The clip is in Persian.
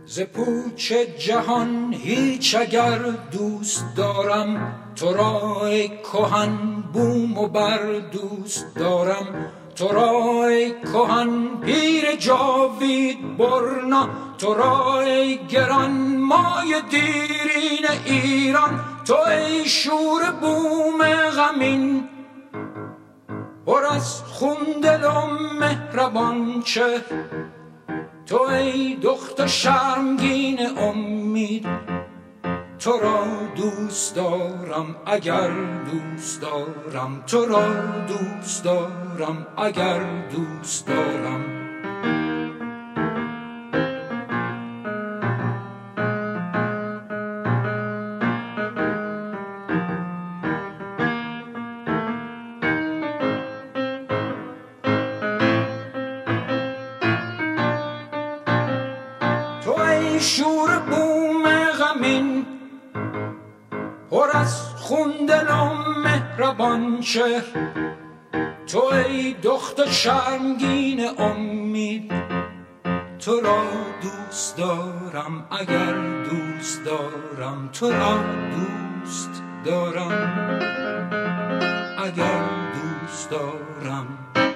ز پوچ جهان هیچ اگر دوست دارم، تو را ای کهن بوم و بر دوست دارم. تو را ای کهن پیر جاوید برنا، تو را ای گران مای دیرین ایران. تو ای شور بوم غمین پر از خون دل و مهربان چهر، تو ای دختر شرمگین امید. تو را دوست دارم اگر دوست دارم، تو را دوست دارم اگر دوست دارم. تو ای شور بوم غمین پر از خون دل و مهربان چهر، تو ای دختر شرمگین امید. تو را دوست دارم اگر دوست دارم، تو را دوست دارم اگر دوست دارم.